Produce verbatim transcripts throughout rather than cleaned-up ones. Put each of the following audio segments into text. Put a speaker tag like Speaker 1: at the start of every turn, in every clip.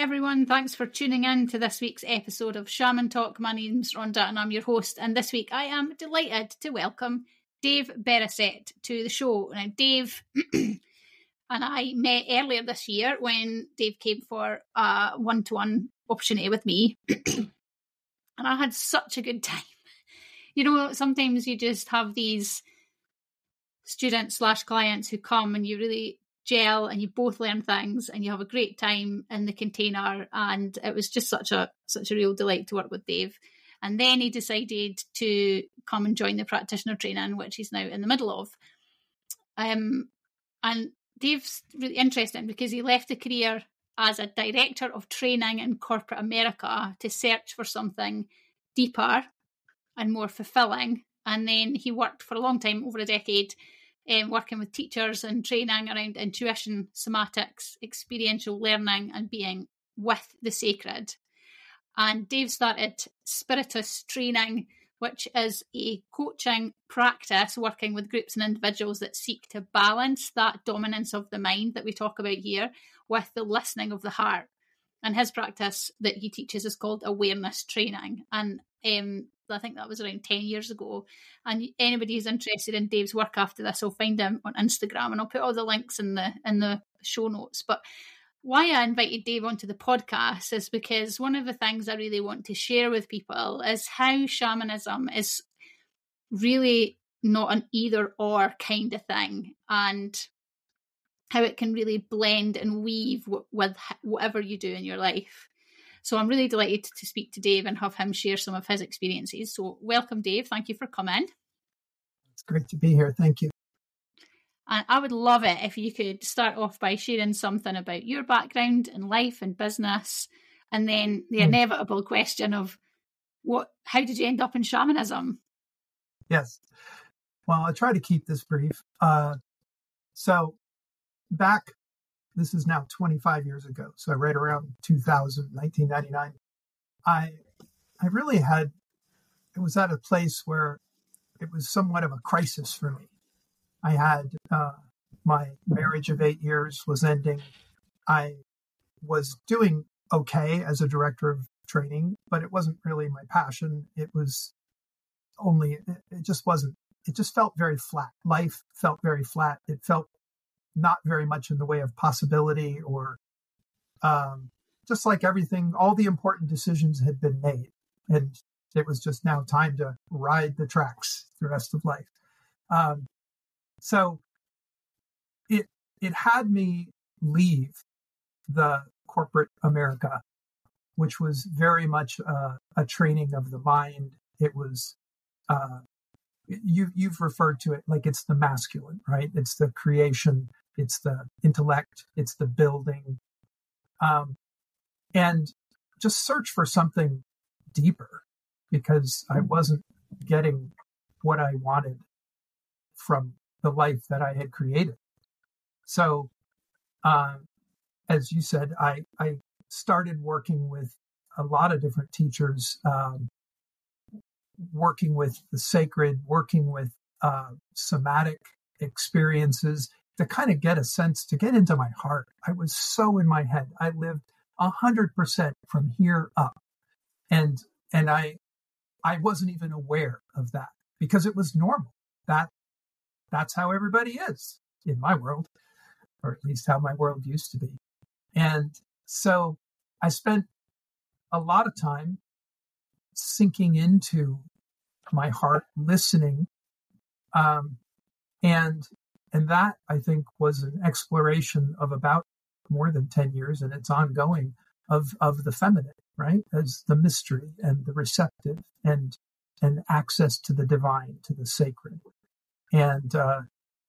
Speaker 1: everyone. Thanks for tuning in to this week's episode of Shaman Talk. My name's Rhonda and I'm your host. And this week I am delighted to welcome Dave Bericet to the show. Now, Dave and I met earlier this year when Dave came for a one-to-one opportunity with me. And I had such a good time. You know, sometimes you just have these students slash clients who come and you really gel and you both learn things and you have a great time in the container, and it was just such a such a real delight to work with Dave. And then he decided to come and join the practitioner training, which he's now in the middle of. Um, and Dave's really interesting because he left a career as a director of training in corporate America to search for something deeper and more fulfilling. And then he worked for a long time, over a decade, Um, working with teachers and training around intuition, somatics, experiential learning, and being with the sacred. And Dave started Spiritus Training, which is a coaching practice working with groups and individuals that seek to balance that dominance of the mind that we talk about here with the listening of the heart. And his practice that he teaches is called Awareness Training. And um, I think that was around ten years ago. And anybody who's interested in Dave's work after this will find him on Instagram, and I'll put all the links in the in the show notes. But why I invited Dave onto the podcast is because one of the things I really want to share with people is how shamanism is really not an either or kind of thing, and how it can really blend and weave w- with whatever you do in your life. So I'm really delighted to speak to Dave and have him share some of his experiences. So welcome, Dave. Thank you for coming.
Speaker 2: It's great to be here. Thank you.
Speaker 1: And I would love it if you could start off by sharing something about your background in life and business, and then the mm. inevitable question of what, how did you end up in shamanism?
Speaker 2: Yes. Well, I'll try to keep this brief. Uh, so back This is now twenty-five years ago. So right around two thousand, nineteen ninety-nine, I, I really had, it was at a place where it was somewhat of a crisis for me. I had, uh, my marriage of eight years was ending. I was doing okay as a director of training, but it wasn't really my passion. It was only, it just wasn't, it just felt very flat. Life felt very flat. It felt not very much in the way of possibility, or um, just like everything, all the important decisions had been made. And it was just now time to ride the tracks the rest of life. Um, so it it had me leave the corporate America, which was very much uh, a training of the mind. It was, uh, you, you've referred to it like it's the masculine, right? It's the creation. It's the intellect, it's the building, um, and just search for something deeper, because I wasn't getting what I wanted from the life that I had created. So, uh, as you said, I, I started working with a lot of different teachers, um, working with the sacred, working with uh, somatic experiences, to kind of get a sense, to get into my heart. I was so in my head. I lived a hundred percent from here up. And, and I, I wasn't even aware of that because it was normal. That, that's how everybody is in my world, or at least how my world used to be. And so I spent a lot of time sinking into my heart, listening, um, and And that, I think, was an exploration of about more than ten years, and it's ongoing, of, of the feminine, right? As the mystery and the receptive, and and access to the divine, to the sacred. And uh,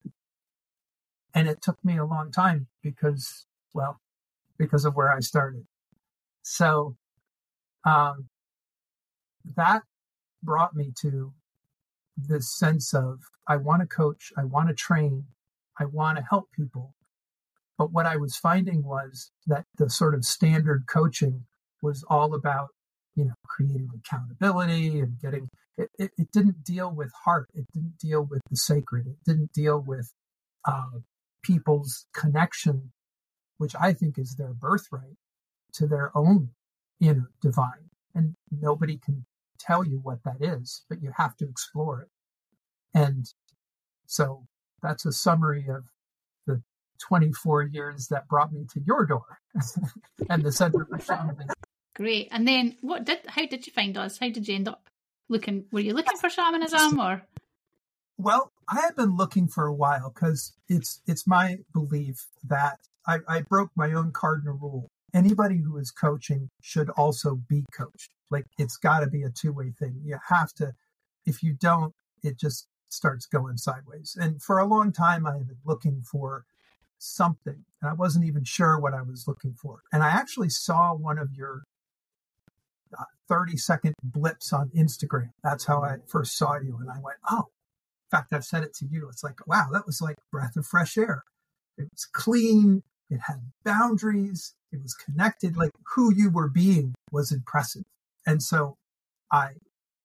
Speaker 2: and it took me a long time because, well, because of where I started. So um, that brought me to this sense of, I want to coach, I want to train, I want to help people. But what I was finding was that the sort of standard coaching was all about, you know, creating accountability and getting, it, it, it didn't deal with heart. It didn't deal with the sacred. It didn't deal with uh, people's connection, which I think is their birthright, to their own inner divine. And nobody can tell you what that is, but you have to explore it. And so that's a summary of the twenty-four years that brought me to your door and the Center for Shamanism.
Speaker 1: Great. And then what did, how did you find us? How did you end up looking? Were you looking for shamanism or?
Speaker 2: Well, I had been looking for a while because it's, it's my belief that I, I broke my own cardinal rule. Anybody who is coaching should also be coached. Like, it's got to be a two-way thing. You have to, if you don't, it just starts going sideways. And for a long time, I had been looking for something, and I wasn't even sure what I was looking for. And I actually saw one of your uh, thirty second blips on Instagram. That's how I first saw you. And I went, oh, in fact, I've said it to you. It's like, wow, that was like breath of fresh air. It was clean. It had boundaries. It was connected. Like, who you were being was impressive. And so I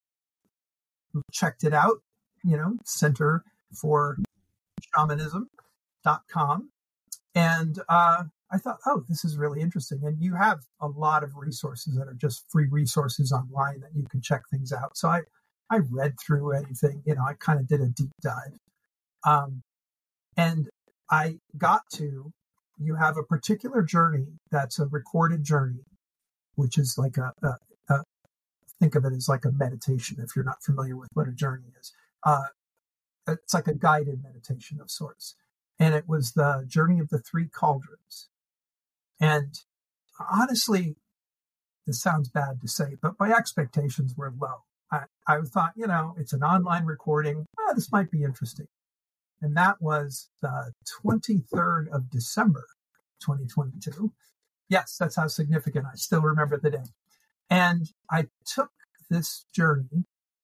Speaker 2: checked it out, you know, Center for Shamanism dot com. And uh, I thought, oh, this is really interesting. And you have a lot of resources that are just free resources online that you can check things out. So I, I read through anything, you know, I kind of did a deep dive. Um, and I got to, you have a particular journey that's a recorded journey, which is like a, a, a think of it as like a meditation if you're not familiar with what a journey is. Uh, it's like a guided meditation of sorts. And it was the journey of the three cauldrons. And honestly, this sounds bad to say, but my expectations were low. I, I thought, you know, it's an online recording. Oh, this might be interesting. And that was the twenty-third of December, twenty twenty-two. Yes, that's how significant. I still remember the day. And I took this journey,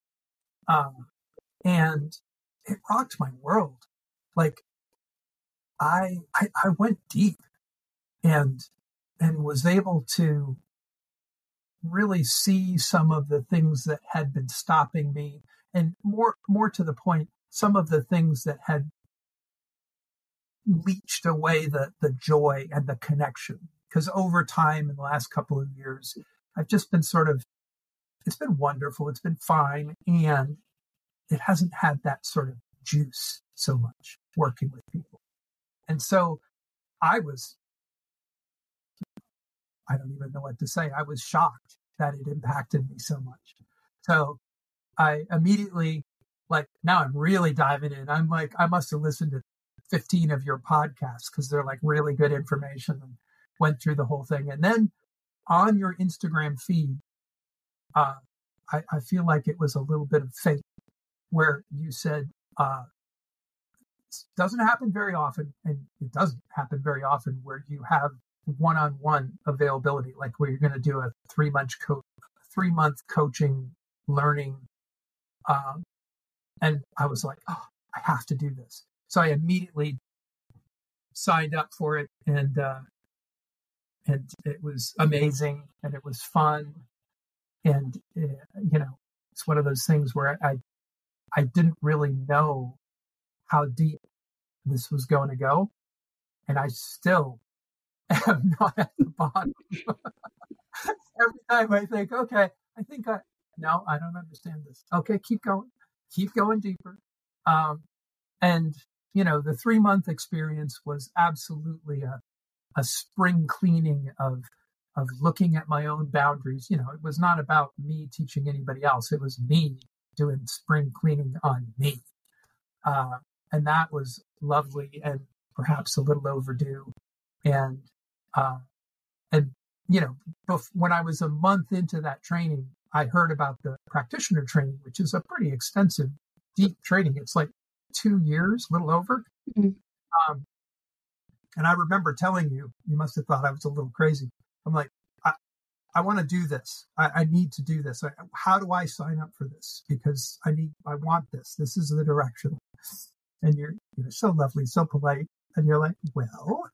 Speaker 2: um, and it rocked my world. Like, I, I, I went deep and, and was able to really see some of the things that had been stopping me, and more, more to the point, some of the things that had leached away the, the joy and the connection. Because over time, in the last couple of years, I've just been sort of, it's been wonderful. It's been fine. And it hasn't had that sort of juice so much working with people. And so I was, I don't even know what to say. I was shocked that it impacted me so much. So I immediately, like, now I'm really diving in. I'm like, I must have listened to fifteen of your podcasts because they're like really good information, and went through the whole thing. And then on your Instagram feed, uh, I, I feel like it was a little bit of fate where you said, uh, it doesn't happen very often, and it doesn't happen very often where you have one-on-one availability, like where you're going to do a three-month co- three-month coaching, learning. Um, and I was like, oh, I have to do this. So I immediately signed up for it, and uh, and it was amazing, and it was fun. And, uh, you know, it's one of those things where I, I didn't really know how deep this was going to go. And I still am not at the bottom. Every time I think, okay, I think I, no, I don't understand this. Okay, keep going, keep going deeper. Um, and, you know, the three month experience was absolutely a, a spring cleaning of, of looking at my own boundaries. You know, it was not about me teaching anybody else. It was me doing spring cleaning on me. Uh, and that was lovely and perhaps a little overdue. And, uh, and, you know, bef- when I was a month into that training, I heard about the practitioner training, which is a pretty extensive, deep training. It's like two years, a little over. Mm-hmm. Um, and I remember telling you, you must have thought I was a little crazy. I'm like, I, I want to do this. I, I need to do this. I, how do I sign up for this? Because I need, I want this. This is the direction. And you're, you're so lovely, so polite. And you're like, well,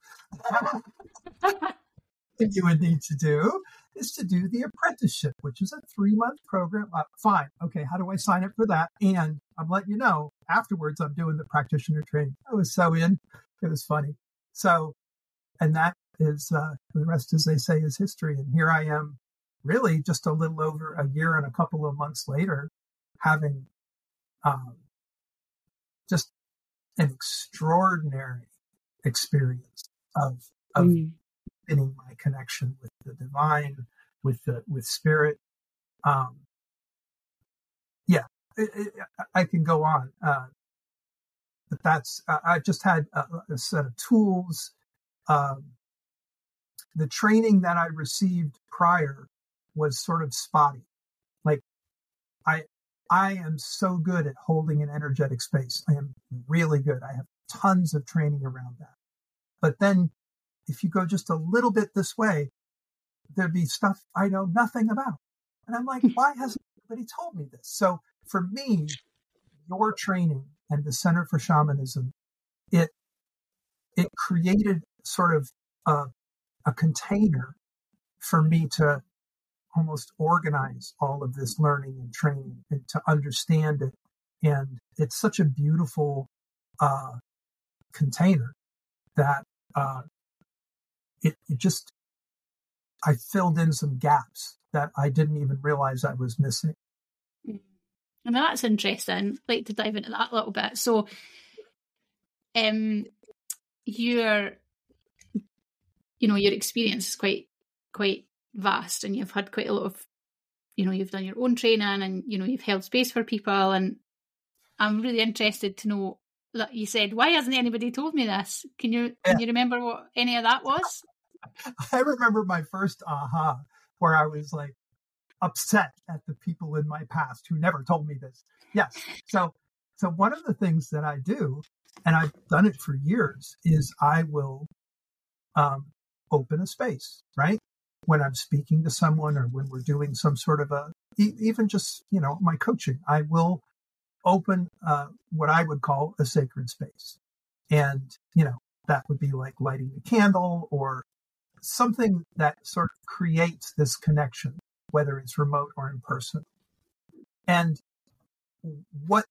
Speaker 2: what you would need to do is to do the apprenticeship, which is a three month program. Uh, fine. Okay. How do I sign up for that? And I'm letting you know, afterwards, I'm doing the practitioner training. I was so in. It was funny. So, and that is uh, the rest, as they say, is history. And here I am, really just a little over a year and a couple of months later, having um, just an extraordinary experience of of mm. deepening my connection with the divine, with the with spirit. Um, yeah, it, it, I can go on, uh, but that's uh, I just had a, a set of tools. Um, the training that I received prior was sort of spotty. Like I, I am so good at holding an energetic space. I am really good. I have tons of training around that. But then if you go just a little bit this way, there'd be stuff I know nothing about. And I'm like, why hasn't anybody told me this? So for me, your training and the Center for Shamanism, it, it created sort of a, a container for me to almost organize all of this learning and training and to understand it. And it's such a beautiful uh, container that uh, it, it just, I filled in some gaps that I didn't even realize I was missing.
Speaker 1: And that's interesting. I'd like to dive into that a little bit. So, um, your, you know, your experience is quite, quite vast, and you've had quite a lot of, you know, you've done your own training, and you know, you've held space for people. And I'm really interested to know. Like you said, why hasn't anybody told me this? Can you yeah. can you remember what any of that was?
Speaker 2: I remember my first aha, where I was like upset at the people in my past who never told me this. Yes. So, so one of the things that I do, and I've done it for years, is I will um, open a space, right? When I'm speaking to someone, or when we're doing some sort of a, even just, you know, my coaching, I will open uh, what I would call a sacred space. And, you know, that would be like lighting a candle or something that sort of creates this connection, whether it's remote or in person. And what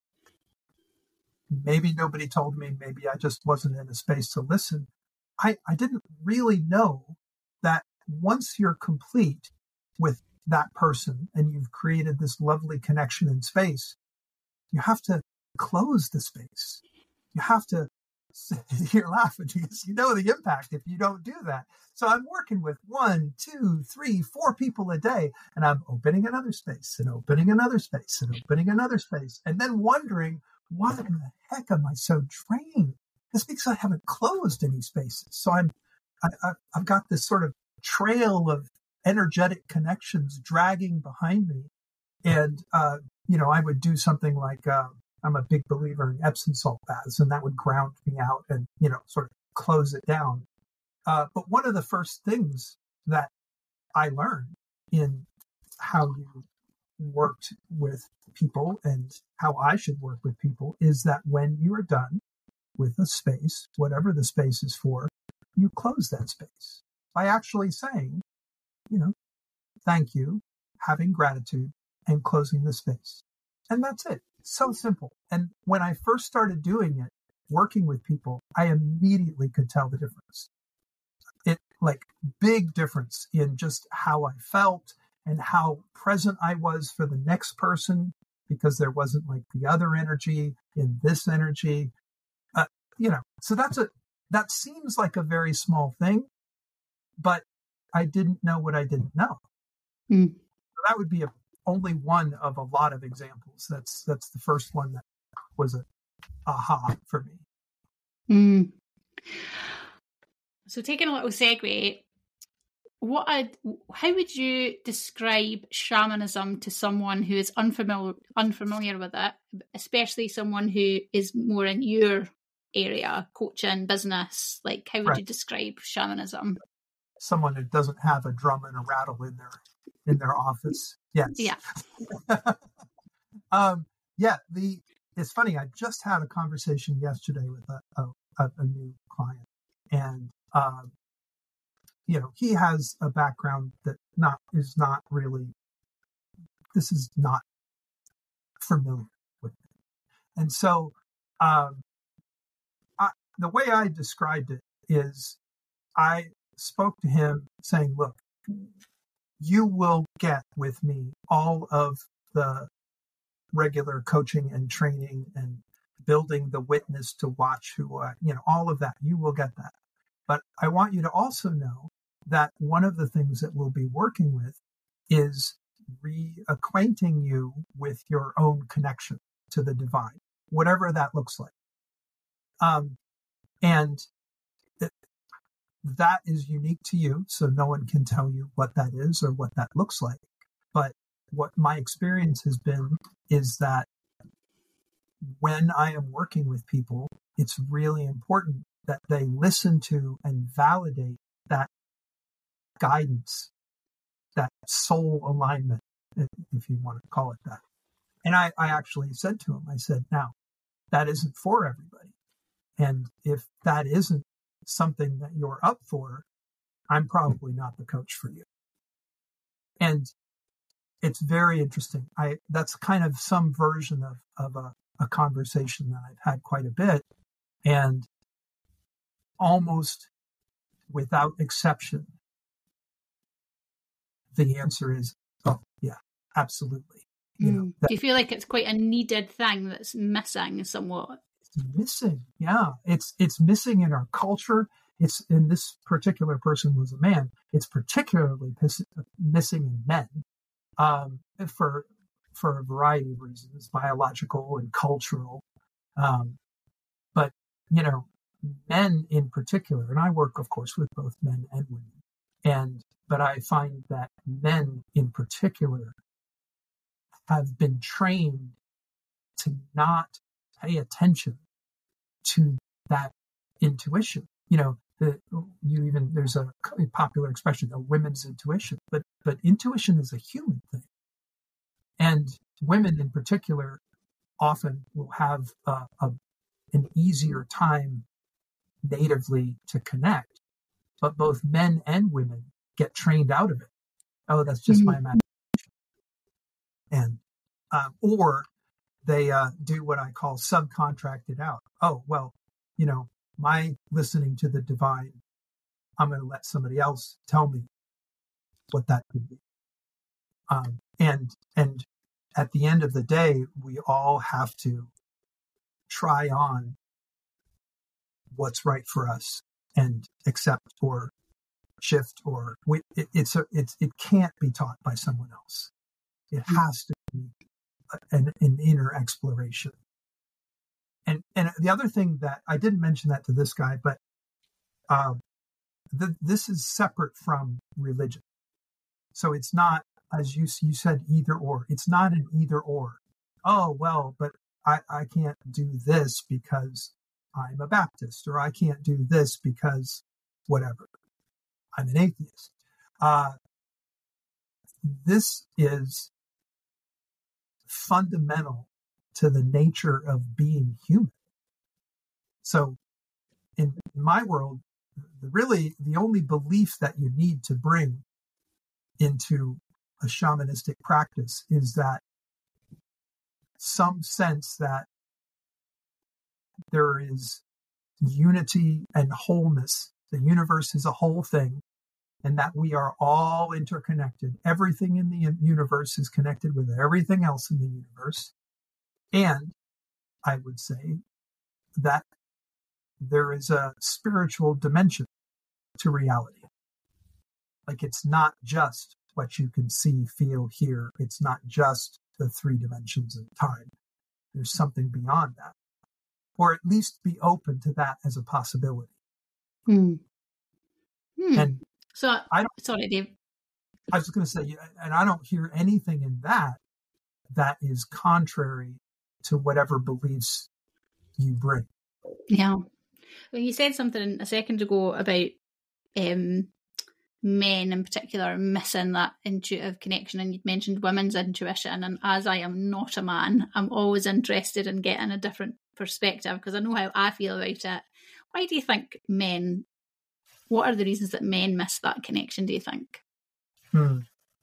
Speaker 2: maybe nobody told me, maybe I just wasn't in a space to listen. I, I didn't really know that once you're complete with that person and you've created this lovely connection in space, you have to close the space. You have to, you're laughing because you know the impact if you don't do that. So I'm working with one, two, three, four people a day, and I'm opening another space and opening another space and opening another space, and then wondering, why in the heck am I so drained? It's because I haven't closed any spaces. So I'm, I, I, I've got this sort of trail of energetic connections dragging behind me. And, uh, you know, I would do something like, uh, I'm a big believer in Epsom salt baths, and that would ground me out and, you know, sort of close it down. Uh, but one of the first things that I learned in how you worked with people and how I should work with people is that when you are done with a space, whatever the space is for, you close that space by actually saying, you know, thank you, having gratitude, and closing the space. And that's it. So simple. And when I first started doing it, working with people, I immediately could tell the difference. It like big difference in just how I felt and how present I was for the next person, because there wasn't like the other energy in this energy. Uh, you know, so that's a, that seems like a very small thing, but I didn't know what I didn't know. Mm. So that would be a, only one of a lot of examples. That's, that's the first one that was a aha for me.
Speaker 1: Mm. So taking a little segue, what I'd, how would you describe shamanism to someone who is unfamiliar unfamiliar with it, especially someone who is more in your area, coaching, business? Like, how would right. you describe shamanism?
Speaker 2: Someone who doesn't have a drum and a rattle in their in their office. Yes.
Speaker 1: Yeah.
Speaker 2: um, yeah. The it's funny. I just had a conversation yesterday with a a, a new client, and um, you know, he has a background that not is not really. This is not familiar with me, and so um, I, the way I described it is, I spoke to him saying, look, you will get with me all of the regular coaching and training and building the witness to watch who I, you know, all of that. You will get that. But I want you to also know that one of the things that we'll be working with is reacquainting you with your own connection to the divine, whatever that looks like. Um, and th- that is unique to you. So no one can tell you what that is or what that looks like. But what my experience has been is that when I am working with people, it's really important that they listen to and validate that guidance, that soul alignment, if you want to call it that. And I, I actually said to him, I said, now, that isn't for everybody. And if that isn't something that you're up for, I'm probably not the coach for you. And it's very interesting. I that's kind of some version of, of a, a conversation that I've had quite a bit. And almost without exception, the answer is, oh, yeah, absolutely. You
Speaker 1: mm.
Speaker 2: know, that,
Speaker 1: do you feel like it's quite a needed thing that's missing somewhat?
Speaker 2: It's missing. Yeah, it's it's missing in our culture. It's in this particular person was a man. It's particularly piss, missing in men um, for for a variety of reasons, biological and cultural. Um, but you know, men in particular, and I work, of course, with both men and women, and but I find that men in particular have been trained to not pay attention to that intuition. You know, the, you even there's a popular expression, a women's intuition, but but intuition is a human thing, and women in particular often will have uh, a, an easier time natively to connect, but both men and women get trained out of it. Oh, that's just mm-hmm. my imagination, and um, or they uh, do what I call subcontracted out. Oh, well, you know, my listening to the divine, I'm going to let somebody else tell me what that could be. Um, and and at the end of the day, we all have to try on what's right for us and accept or shift or we, it, it's a, it's it can't be taught by someone else. It has to be an, an inner exploration. And and the other thing that I didn't mention that to this guy, but um, the, this is separate from religion. So it's not, as you you said, either or. It's not an either or. Oh, well, but I, I can't do this because I'm a Baptist, or I can't do this because whatever. I'm an atheist. Uh, this is fundamental to the nature of being human. So in my world, really the only belief that you need to bring into a shamanistic practice is that some sense that there is unity and wholeness. The universe is a whole thing, and that we are all interconnected. Everything in the universe is connected with everything else in the universe. And I would say that there is a spiritual dimension to reality. Like it's not just what you can see, feel, hear. It's not just the three dimensions of time. There's something beyond that. Or at least be open to that as a possibility.
Speaker 1: Hmm. Hmm.
Speaker 2: And
Speaker 1: so,
Speaker 2: I don't,
Speaker 1: sorry, Dave.
Speaker 2: I was going to say, and I don't hear anything in that that is contrary to whatever beliefs you bring.
Speaker 1: Yeah. Well, you said something a second ago about um, men in particular missing that intuitive connection, and you'd mentioned women's intuition. And as I am not a man, I'm always interested in getting a different perspective because I know how I feel about it. Why do you think men, what are the reasons that men miss that connection, do you think?
Speaker 2: Hmm.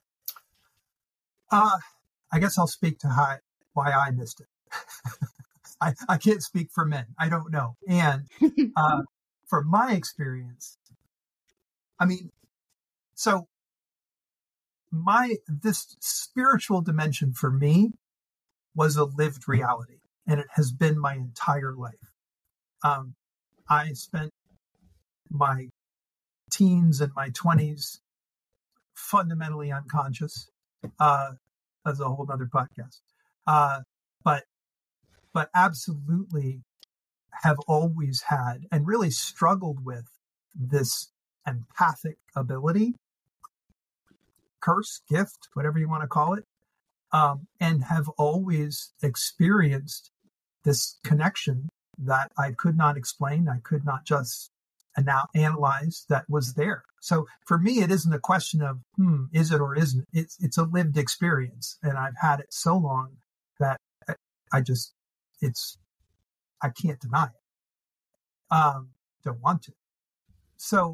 Speaker 2: Uh, I guess I'll speak to how, why I missed it. I, I can't speak for men. I don't know. And uh, from my experience, I mean, so my, this spiritual dimension for me was a lived reality, and it has been my entire life. Um, I spent my teens and my twenties fundamentally unconscious. Uh, that's a whole other podcast. Uh, but, but absolutely have always had and really struggled with this empathic ability, curse, gift, whatever you want to call it, um, and have always experienced this connection that I could not explain. I could not just ana- analyze that was there. So for me, it isn't a question of, hmm, is it or isn't. It's, it's a lived experience. And I've had it so long that I just, it's, I can't deny it. Um, don't want to. So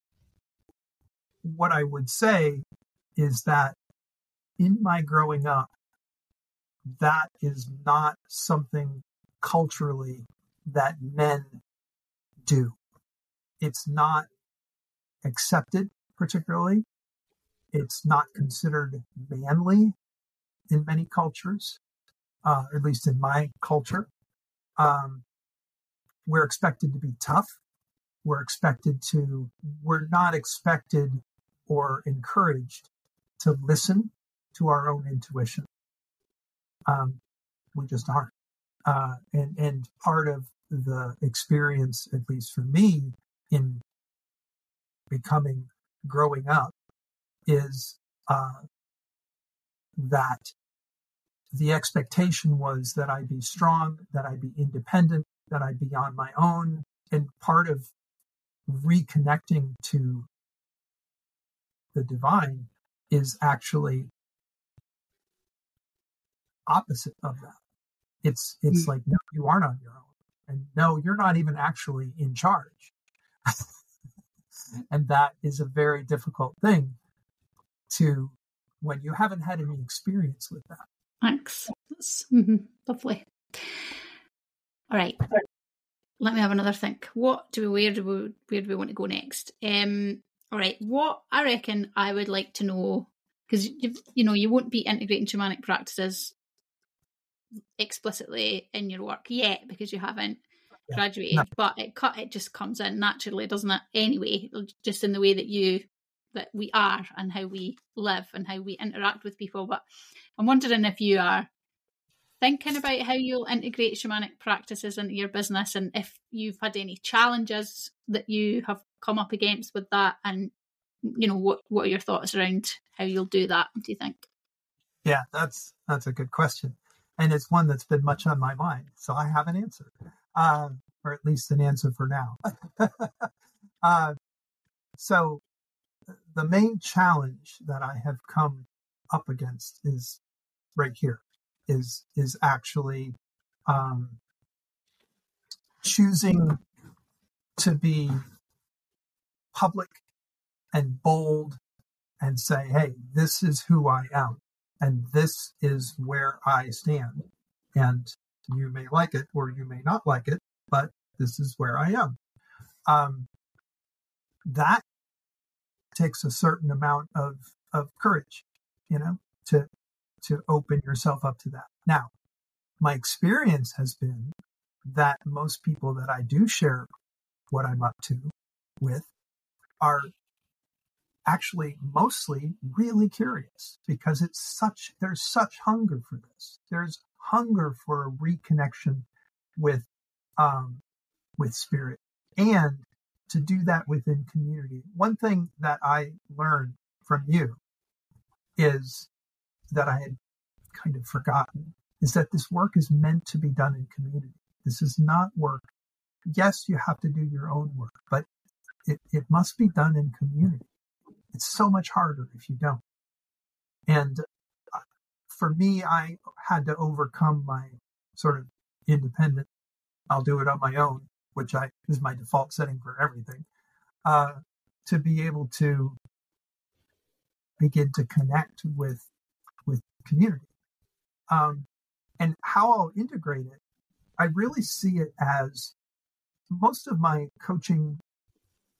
Speaker 2: what I would say is that in my growing up, that is not something culturally that men do. It's not accepted, particularly. It's not considered manly in many cultures, uh, at least in my culture. Um, we're expected to be tough. We're expected to, we're not expected or encouraged to listen to our own intuition. Um, we just aren't. Uh, and, and part of the experience, at least for me, in becoming, growing up, is uh, that the expectation was that I be strong, that I be independent, that I be on my own. And part of reconnecting to the divine is actually opposite of that. It's it's mm-hmm. like, no, you aren't on your own. And no, you're not even actually in charge. And that is a very difficult thing to, when you haven't had any experience with that.
Speaker 1: Thanks. That's mm-hmm, lovely. All right. Let me have another think. What do we, where do we, where do we want to go next? Um, all right. What I reckon I would like to know, because you you know, you won't be integrating shamanic practices explicitly in your work yet because you haven't yeah, graduated, no. but it cut it just comes in naturally, doesn't it? Anyway, just in the way that you that we are and how we live and how we interact with people. But I'm wondering if you are thinking about how you'll integrate shamanic practices into your business, and if you've had any challenges that you have come up against with that, and you know, what what are your thoughts around how you'll do that, do you think?
Speaker 2: Yeah, that's that's a good question. And it's one that's been much on my mind. So I have an answer, uh, or at least an answer for now. uh, so the main challenge that I have come up against is right here, is, is actually um, choosing to be public and bold and say, hey, this is who I am. And this is where I stand. And you may like it or you may not like it, but this is where I am. Um, that takes a certain amount of, of courage, you know, to, to open yourself up to that. Now, my experience has been that most people that I do share what I'm up to with are actually mostly really curious, because it's such, there's such hunger for this. There's hunger for a reconnection with, um, with spirit, and to do that within community. One thing that I learned from you is that I had kind of forgotten, is that this work is meant to be done in community. This is not work. Yes, you have to do your own work, but it, it must be done in community. It's so much harder if you don't. And for me, I had to overcome my sort of independent, I'll do it on my own, which I is my default setting for everything, uh, to be able to begin to connect with, with community. Um, and how I'll integrate it, I really see it as most of my coaching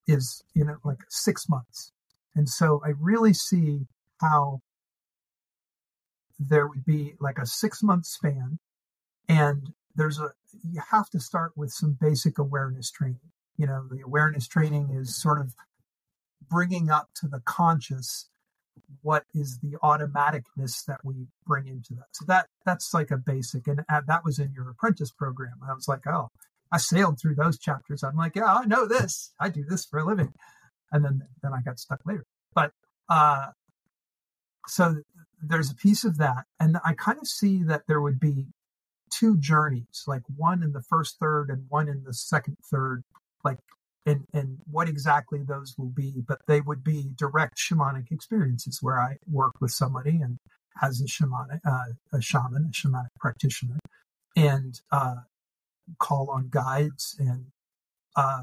Speaker 2: is, you know, like six months. And so I really see how there would be like a six month span, and there's a, you have to start with some basic awareness training. You know, the awareness training is sort of bringing up to the conscious what is the automaticness that we bring into that. So that that's like a basic, and that was in your apprentice program. I was like, oh, I sailed through those chapters. I'm like, yeah, I know this. I do this for a living. And then, then I got stuck later. But uh, so there's a piece of that. And I kind of see that there would be two journeys, like one in the first third and one in the second third, like, and, and what exactly those will be, but they would be direct shamanic experiences where I work with somebody and as a shamanic, uh, a shaman, a shamanic practitioner, and uh, call on guides and uh,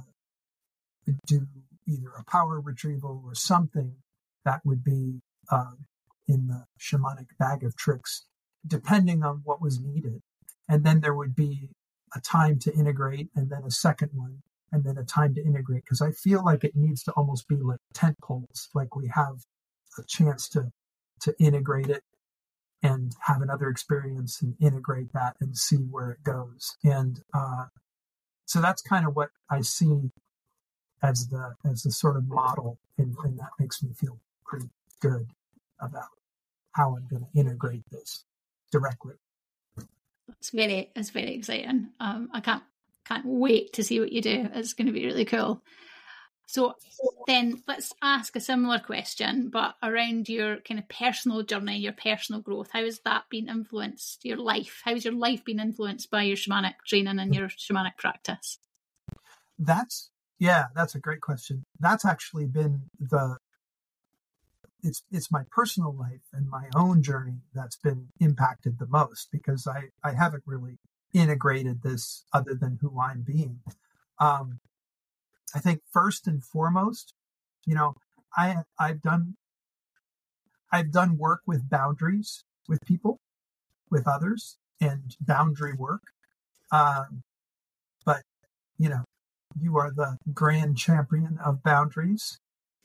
Speaker 2: do either a power retrieval or something that would be uh, in the shamanic bag of tricks, depending on what was needed. And then there would be a time to integrate, and then a second one, and then a time to integrate. Because I feel like it needs to almost be like tent poles, like we have a chance to to integrate it and have another experience and integrate that and see where it goes. And uh, so that's kind of what I see as the as the sort of model, and, and that makes me feel pretty good about how I'm going to integrate this directly.
Speaker 1: It's very, it's very exciting. Um, I can't can't wait to see what you do. It's going to be really cool. So then let's ask a similar question, but around your kind of personal journey, your personal growth. How has that been influenced, your life? How's your life been influenced by your shamanic training and your shamanic practice?
Speaker 2: That's, yeah, that's a great question. That's actually been the, it's it's my personal life and my own journey that's been impacted the most, because I, I haven't really integrated this other than who I'm being. Um, I think first and foremost, you know, I I've done I've done work with boundaries with people, with others, and boundary work. Um, but you know, you are the grand champion of boundaries.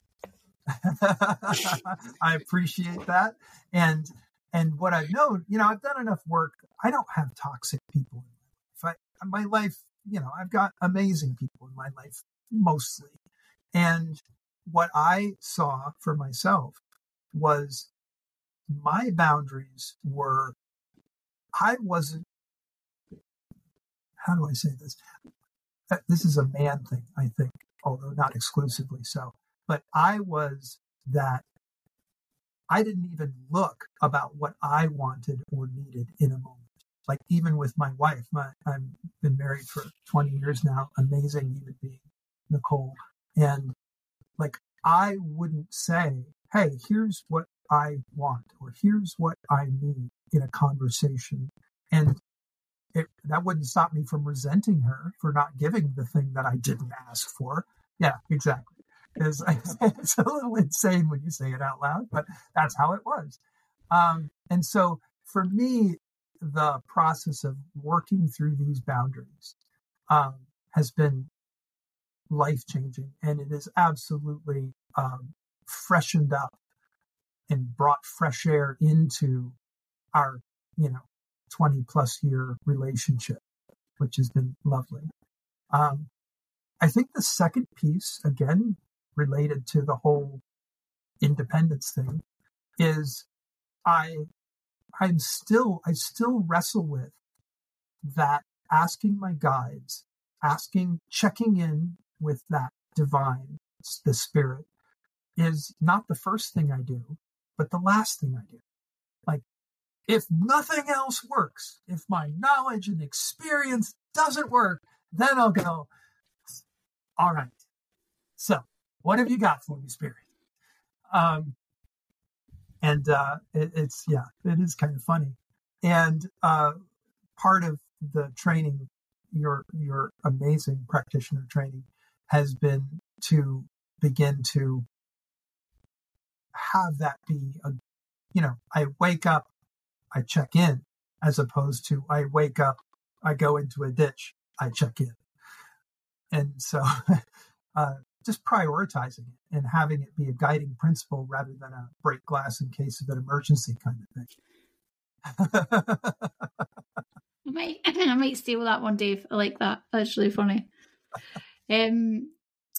Speaker 2: I appreciate that. And and what I've known, you know, I've done enough work. I don't have toxic people in my life. I, my life, you know, I've got amazing people in my life, mostly. And what I saw for myself was my boundaries were, I wasn't, how do I say this? This is a man thing, I think, although not exclusively so. But I was that I didn't even look about what I wanted or needed in a moment. Like even with my wife, my, I've been married for twenty years now, amazing human being, Nicole. And like, I wouldn't say, hey, here's what I want, or here's what I need in a conversation. And it, that wouldn't stop me from resenting her for not giving the thing that I didn't ask for. Yeah, exactly. Because it's a little insane when you say it out loud, but that's how it was. Um, and so for me, the process of working through these boundaries um, has been life-changing, and it has absolutely um, freshened up and brought fresh air into our, you know, twenty plus year relationship, which has been lovely. Um, I think the second piece, again, related to the whole independence thing, is I, I'm still, I still wrestle with that, asking my guides, asking, checking in with that divine, the spirit, is not the first thing I do, but the last thing I do. Like, if nothing else works, if my knowledge and experience doesn't work, then I'll go, all right, so what have you got for me, Spirit? Um, and uh, it, it's, yeah, it is kind of funny. And uh, part of the training, your your amazing practitioner training, has been to begin to have that be, a, you know, I wake up, I check in, as opposed to I wake up, I go into a ditch, I check in. And so uh, just prioritizing it and having it be a guiding principle rather than a break glass in case of an emergency kind of thing.
Speaker 1: I might, I might steal that one, Dave. I like that. That's really funny. Um,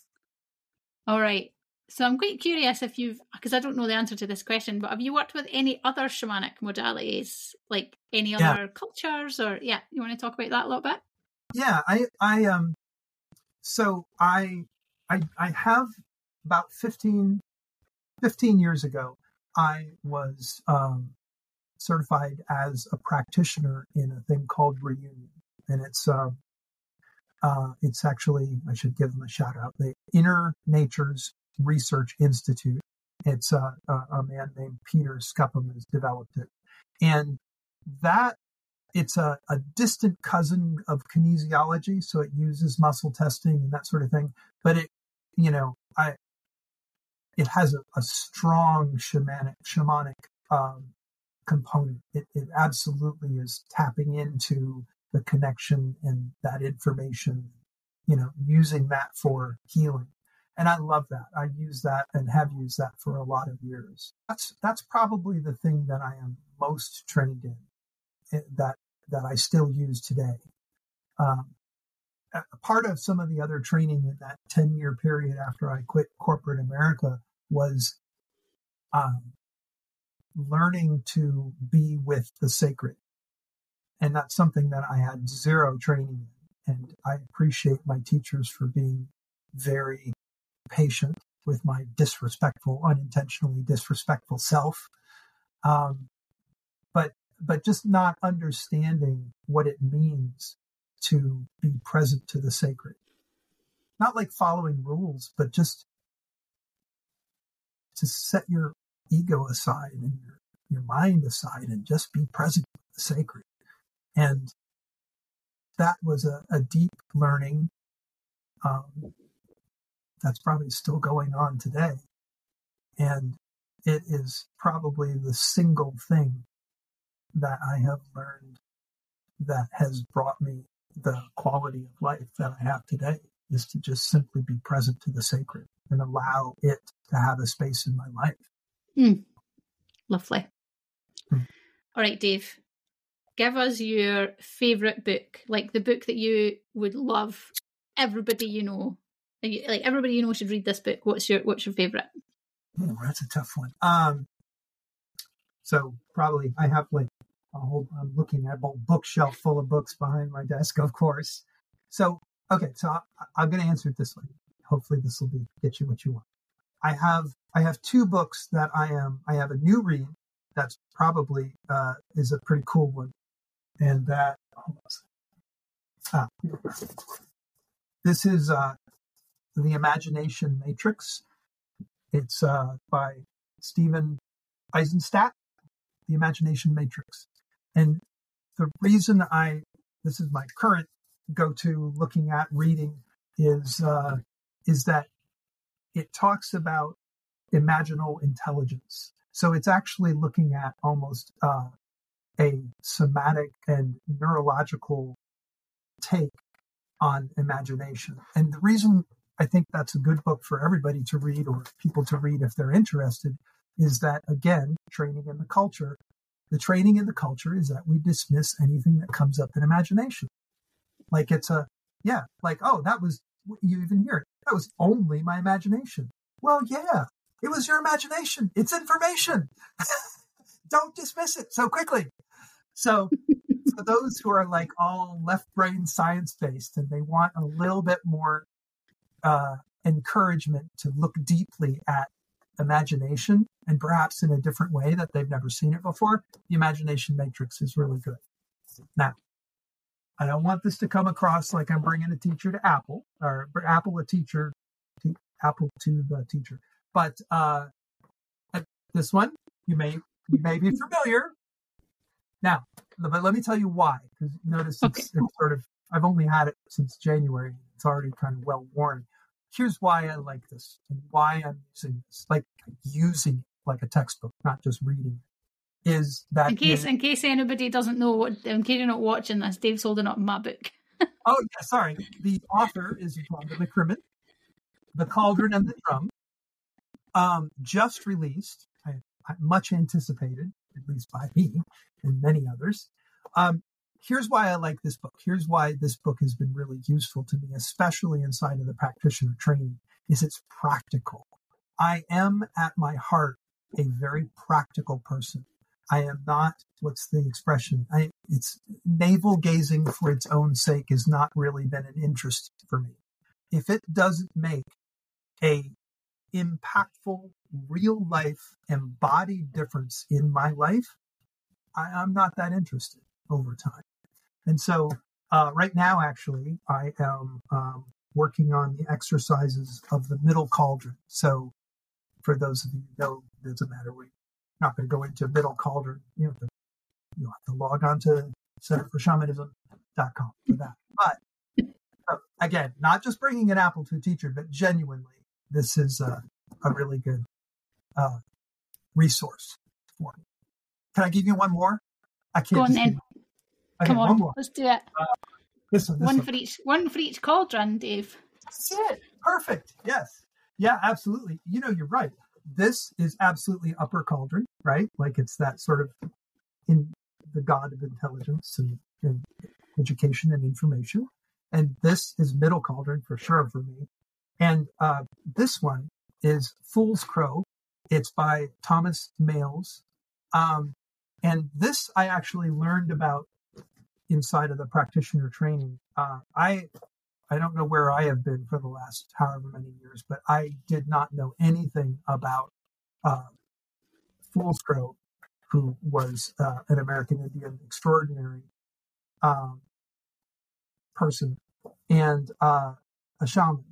Speaker 1: all right. So I'm quite curious if you've, because I don't know the answer to this question, but have you worked with any other shamanic modalities, like any other
Speaker 2: yeah.
Speaker 1: cultures, or yeah, you want to talk about that a little bit?
Speaker 2: Yeah, I, I, um, so I, I, I have about fifteen, fifteen years ago, I was, um, certified as a practitioner in a thing called Reunion. And it's, um, uh, it's actually, I should give them a shout out, the Inner Natures Research Institute. It's uh, a, a man named Peter Scupham has developed it. And that, it's a, a distant cousin of kinesiology. So it uses muscle testing and that sort of thing. But it, you know, I, it has a, a strong shamanic, shamanic, um, component. It, it absolutely is tapping into the connection and that information, you know, using that for healing. And I love that. I use that and have used that for a lot of years. That's that's probably the thing that I am most trained in, that that I still use today. Um, a part of some of the other training in that ten-year period after I quit corporate America was um, learning to be with the sacred. And that's something that I had zero training in. And I appreciate my teachers for being very patient with my disrespectful, unintentionally disrespectful self. Um, but, but just not understanding what it means to be present to the sacred. Not like following rules, but just to set your ego aside and your, your mind aside and just be present with the sacred. And that was a, a deep learning um, that's probably still going on today. And it is probably the single thing that I have learned that has brought me the quality of life that I have today, is to just simply be present to the sacred and allow it to have a space in my life.
Speaker 1: Mm. Lovely.
Speaker 2: Mm.
Speaker 1: All right, Dave, give us your favourite book, like the book that you would love everybody you know, like everybody you know should read this book. What's your What's your favourite?
Speaker 2: Oh, that's a tough one. Um, so probably I have like a whole, I'm looking at a whole bookshelf full of books behind my desk, of course. So, okay, so I, I'm going to answer it this way. Hopefully this will be get you what you want. I have, I have two books that I am, I have a new read that's probably, uh, is a pretty cool one. And that, almost, ah, this is, uh, The Imagination Matrix. It's, uh, by Stephen Eisenstadt, The Imagination Matrix. And the reason I, this is my current go-to looking at reading is, uh, is that it talks about imaginal intelligence. So it's actually looking at almost, uh, a somatic and neurological take on imagination. And the reason I think that's a good book for everybody to read, or people to read if they're interested, is that, again, training in the culture. The training in the culture is that we dismiss anything that comes up in imagination. Like it's a, yeah, like, oh, that was, you even hear it, that was only my imagination. Well, yeah, it was your imagination. It's information. Don't dismiss it so quickly. So for those who are like all left brain science based and they want a little bit more uh, encouragement to look deeply at imagination and perhaps in a different way that they've never seen it before, The Imagination Matrix is really good. Now, I don't want this to come across like I'm bringing a teacher to Apple, or Apple a teacher, te- Apple to the teacher. But uh, this one, you may you may be familiar. Now, but let me tell you why. Because notice
Speaker 1: okay.
Speaker 2: it's, it's sort of, I've only had it since January. It's already kind of well worn. Here's why I like this and why I'm using this, like using it like a textbook, not just reading it, is that...
Speaker 1: In case, in case anybody doesn't know, what, in case you're not watching this, Dave's holding up my book.
Speaker 2: Oh, yeah, sorry. The author is Rhonda McCrimmon. The Cauldron and the Drum, um, just released, I, I, much anticipated, at least by me and many others. Um, here's why I like this book. Here's why this book has been really useful to me, especially inside of the practitioner training, is it's practical. I am at my heart a very practical person. I am not, what's the expression? I, it's navel gazing for its own sake has not really been an interest for me. If it doesn't make a impactful, real life, embodied difference in my life, I, I'm not that interested over time. And so uh, right now, actually, I am um, working on the exercises of the middle cauldron. So for those of you who know, it doesn't matter. We're not going to go into middle cauldron. You know, you'll have to log on to center for shamanism dot com for that. But uh, again, not just bringing an apple to a teacher, but genuinely, this is a, a really good uh, resource for me. Can I give you one more? I can't.
Speaker 1: Go on then.
Speaker 2: Okay,
Speaker 1: Come on,
Speaker 2: one more.
Speaker 1: let's do it.
Speaker 2: Uh, this one. This
Speaker 1: one
Speaker 2: one.
Speaker 1: for each. One for each cauldron, Dave.
Speaker 2: That's it. Perfect. Yes. Yeah, absolutely. You know, you're right. This is absolutely upper cauldron, right? Like it's that sort of in the god of intelligence and, and education and information. And this is middle cauldron for sure for me. And uh, this one is Fool's Crow. It's by Thomas Males. Um, and this I actually learned about inside of the practitioner training. Uh, I I don't know where I have been for the last however many years, but I did not know anything about uh, Fool's Crow, who was uh, an American Indian extraordinary um, person and uh, a shaman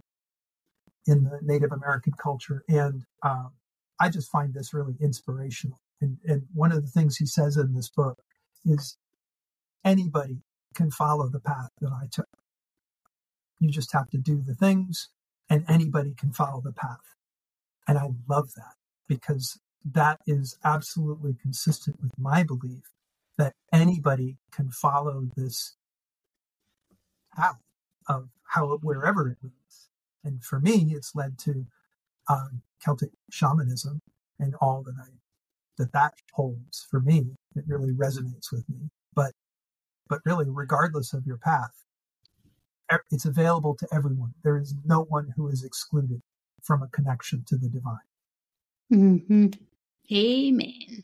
Speaker 2: in the Native American culture. And um, I just find this really inspirational. And, and one of the things he says in this book is anybody can follow the path that I took. You just have to do the things and anybody can follow the path. And I love that because that is absolutely consistent with my belief that anybody can follow this path of how, wherever it leads. And for me, it's led to um, Celtic shamanism and all that I, that that holds for me. It really resonates with me. But, but really, regardless of your path, it's available to everyone. There is no one who is excluded from a connection to the divine.
Speaker 1: Mm-hmm. Amen.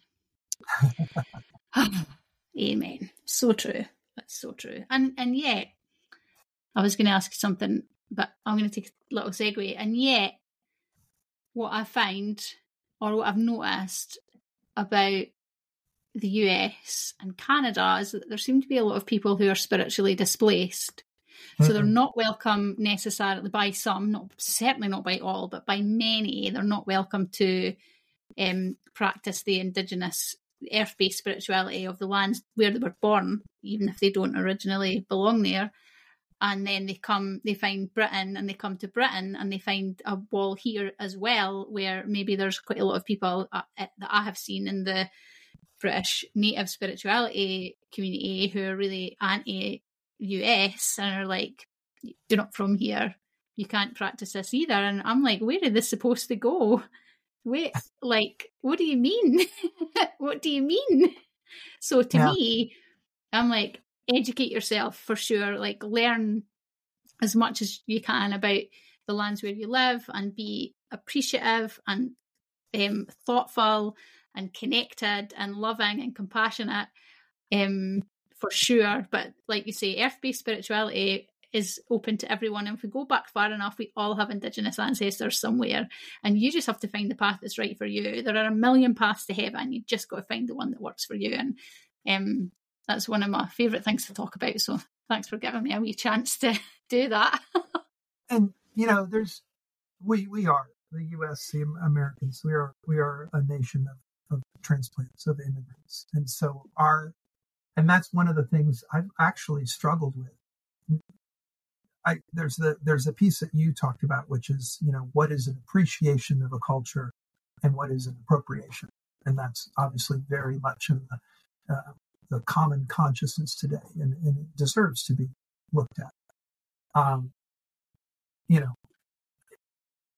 Speaker 1: Amen. So true. That's so true. And and yet, I was going to ask you something, but I'm going to take a little segue. And yet, what I find, or what I've noticed about the U S and Canada, is that there seem to be a lot of people who are spiritually displaced. So they're not welcome necessarily by some, not certainly not by all, but by many. They're not welcome to um, practice the indigenous earth-based spirituality of the lands where they were born, even if they don't originally belong there. And then they come, they find Britain, and they come to Britain, and they find a wall here as well, where maybe there's quite a lot of people uh, that I have seen in the British native spirituality community who are really anti U S and are like, you're not from here, you can't practice this either. And I'm like, where is this supposed to go? Wait, like, what do you mean? What do you mean? So to yeah. me, I'm like, educate yourself for sure, like learn as much as you can about the lands where you live and be appreciative and um, thoughtful and connected and loving and compassionate. Um, for sure, but like you say, earth-based spirituality is open to everyone, and if we go back far enough, we all have indigenous ancestors somewhere, and you just have to find the path that's right for you. There are a million paths to heaven, you just got to find the one that works for you. And um, that's one of my favourite things to talk about, so thanks for giving me a wee chance to do that.
Speaker 2: And you know, there's we we are the U S, the Americans, we are we are a nation of, of transplants, of immigrants, and so our And that's one of the things I've actually struggled with. I, there's the there's a piece that you talked about, which is, you know, what is an appreciation of a culture and what is an appropriation, and that's obviously very much in the uh, the common consciousness today, and, and it deserves to be looked at. Um, you know,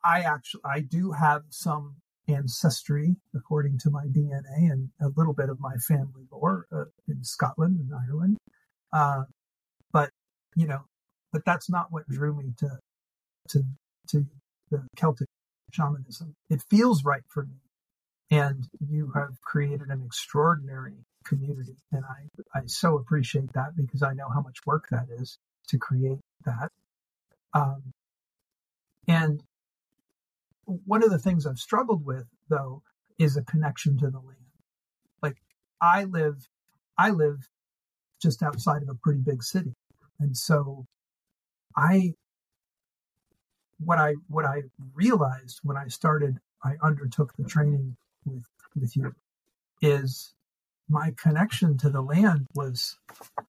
Speaker 2: I actually, I do have some ancestry according to my D N A and a little bit of my family lore uh, in Scotland and Ireland. Uh, but, you know, but that's not what drew me to, to, to the Celtic shamanism. It feels right for me. And you have created an extraordinary community. And I, I so appreciate that because I know how much work that is to create that. Um, and one of the things I've struggled with, though, is a connection to the land. Like I live, I live just outside of a pretty big city. And so I, what I, what I realized when I started, I undertook the training with, with you is my connection to the land was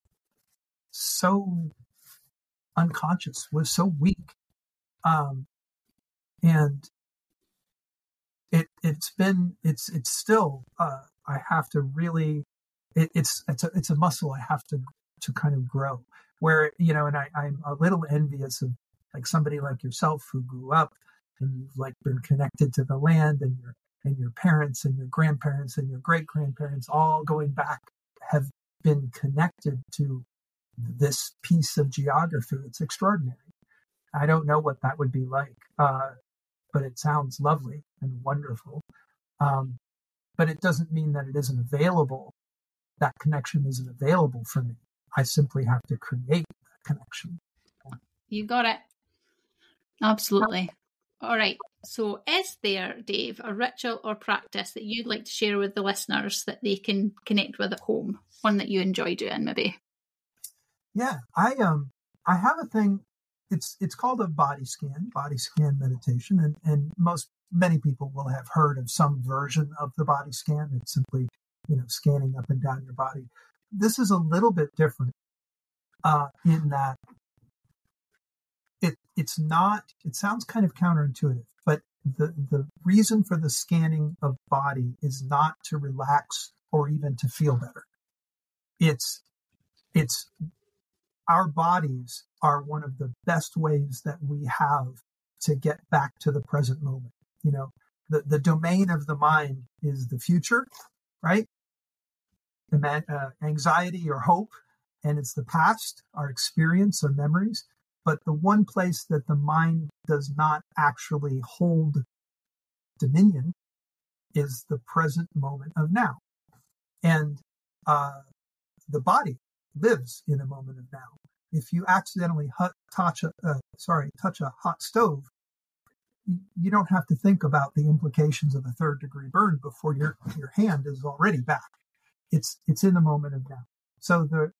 Speaker 2: so unconscious, was so weak. Um, and it, it's been, it's, it's still, uh, I have to really, it, it's, it's a, it's a muscle I have to, to kind of grow where, you know, and I, I'm a little envious of like somebody like yourself who grew up and you've like been connected to the land and your, and your parents and your grandparents and your great grandparents all going back have been connected to this piece of geography. It's extraordinary. I don't know what that would be like, uh, but it sounds lovely and wonderful. Um, but it doesn't mean that it isn't available. That connection isn't available for me. I simply have to create that connection.
Speaker 1: You got it. Absolutely. All right. So is there, Dave, a ritual or practice that you'd like to share with the listeners that they can connect with at home? One that you enjoy doing, maybe?
Speaker 2: Yeah, I um I have a thing. It's it's called a body scan, body scan meditation, and and most many people will have heard of some version of the body scan. It's simply, you know, scanning up and down your body. This is a little bit different uh, in that it it's not. It sounds kind of counterintuitive, but the the reason for the scanning of body is not to relax or even to feel better. It's it's our bodies are one of the best ways that we have to get back to the present moment. You know, the, the domain of the mind is the future, right? The uh, anxiety or hope, and it's the past, our experience, our memories. But the one place that the mind does not actually hold dominion is the present moment of now. And uh, the body lives in a moment of now. If you accidentally hut, touch a uh, sorry touch a hot stove, you, you don't have to think about the implications of a third degree burn before your your hand is already back. It's it's in the moment of now. So the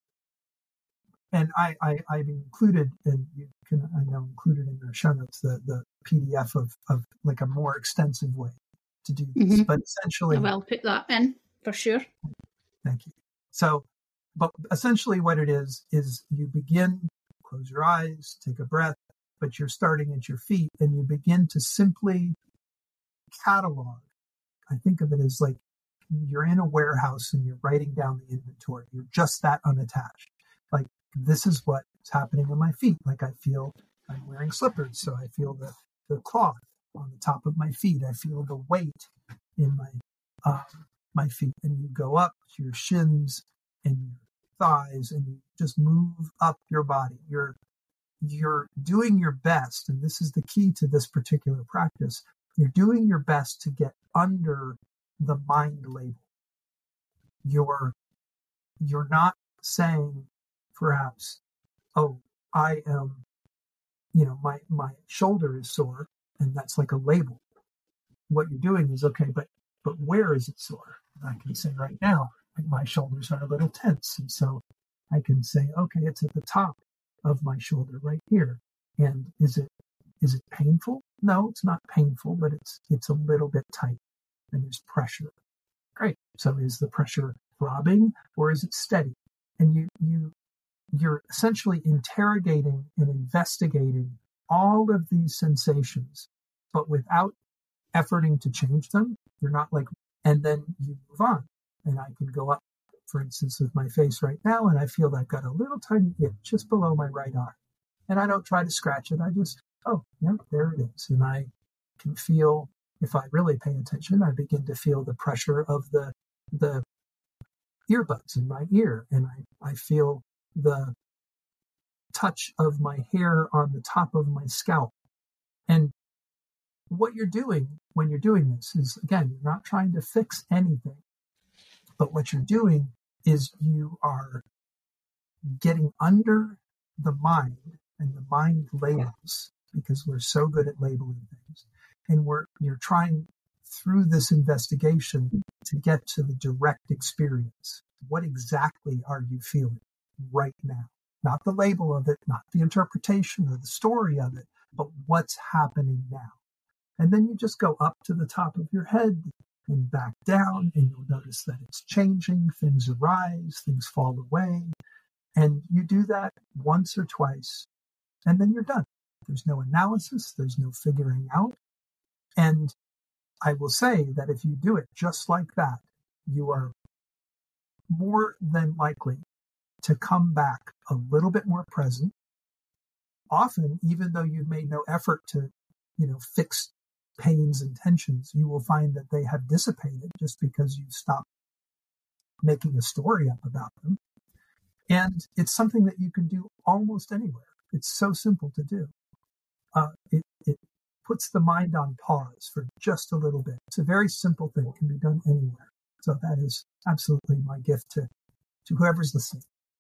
Speaker 2: and I, I I've included, and you can I know included in the show notes the the P D F of of like a more extensive way to do this. Mm-hmm. But essentially,
Speaker 1: I will put that in for sure.
Speaker 2: Thank you. So. But essentially what it is, is you begin, close your eyes, take a breath, but you're starting at your feet and you begin to simply catalog. I think of it as like you're in a warehouse and you're writing down the inventory. You're just that unattached. Like this is what's happening on my feet. Like I feel I'm wearing slippers. So I feel the, the cloth on the top of my feet. I feel the weight in my, uh, my feet. And you go up to your shins and your thighs and you just move up your body. You're you're doing your best, and this is the key to this particular practice. You're doing your best to get under the mind label. You're you're not saying perhaps, oh, I am, you know, my my shoulder is sore, and that's like a label. What you're doing is okay, but but where is it sore? I can say right now, my shoulders are a little tense. And so I can say, okay, it's at the top of my shoulder right here. And is it, is it painful? No, it's not painful, but it's, it's a little bit tight and there's pressure. Great. So is the pressure throbbing or is it steady? And you, you, you're essentially interrogating and investigating all of these sensations, but without efforting to change them. You're not like, and then you move on. And I can go up, for instance, with my face right now, and I feel I've got a little tiny itch just below my right eye. And I don't try to scratch it. I just oh, yeah, there it is. And I can feel, if I really pay attention, I begin to feel the pressure of the the earbuds in my ear. And I, I feel the touch of my hair on the top of my scalp. And what you're doing when you're doing this is, again, you're not trying to fix anything, but what you're doing is you are getting under the mind and the mind labels, because we're so good at labeling things. And we're you're trying through this investigation to get to the direct experience. What exactly are you feeling right now? Not the label of it, not the interpretation or the story of it, but what's happening now. And then you just go up to the top of your head and back down, and you'll notice that it's changing. Things arise, things fall away. And you do that once or twice, and then you're done. There's no analysis, there's no figuring out. And I will say that if you do it just like that, you are more than likely to come back a little bit more present. Often, even though you've made no effort to, you know, fix pains and tensions, you will find that they have dissipated just because you've stopped making a story up about them. And it's something that you can do almost anywhere. It's so simple to do. Uh, it, it puts the mind on pause for just a little bit. It's a very simple thing. It can be done anywhere. So that is absolutely my gift to, to whoever's listening.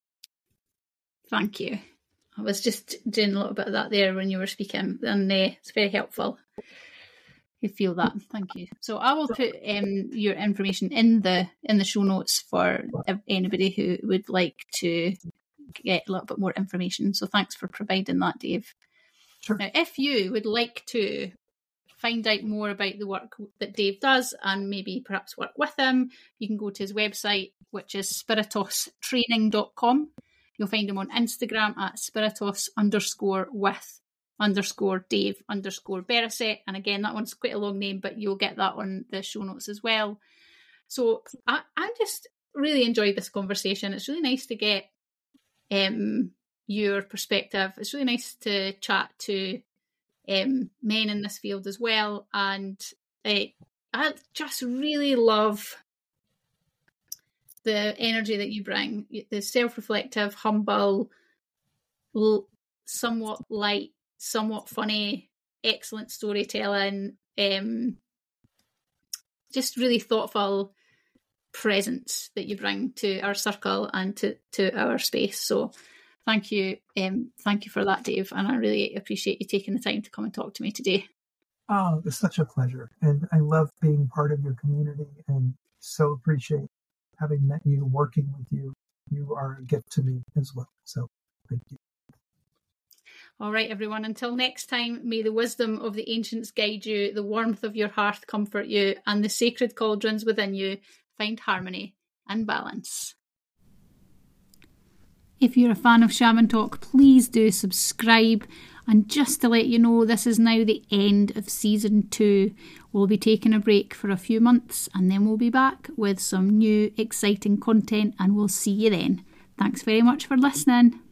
Speaker 1: Thank you. I was just doing a little bit of that there when you were speaking, and uh, it's very helpful. You feel that. Thank you. So I will put um, your information in the in the show notes for anybody who would like to get a little bit more information. So thanks for providing that, Dave.
Speaker 2: Sure. Now,
Speaker 1: if you would like to find out more about the work that Dave does and maybe perhaps work with him, you can go to his website, which is spiritos training dot com. You'll find him on Instagram at spiritos underscore with underscore Dave underscore Bericet. And again, that one's quite a long name, but you'll get that on the show notes as well. So I, I just really enjoyed this conversation. It's really nice to get um, your perspective. It's really nice to chat to um, men in this field as well. And uh, I just really love the energy that you bring, the self-reflective, humble, l- somewhat light, somewhat funny, excellent storytelling, um, just really thoughtful presence that you bring to our circle and to, to our space. So thank you. Um, thank you for that, Dave. And I really appreciate you taking the time to come and talk to me today.
Speaker 2: Oh, it's such a pleasure. And I love being part of your community and so appreciate having met you, working with you. You are a gift to me as well. So thank you.
Speaker 1: All right, everyone. Until next time, may the wisdom of the ancients guide you, the warmth of your hearth comfort you, and the sacred cauldrons within you find harmony and balance. If you're a fan of Shaman Talk, please do subscribe. And just to let you know, this is now the end of season two. We'll be taking a break for a few months and then we'll be back with some new exciting content, and we'll see you then. Thanks very much for listening.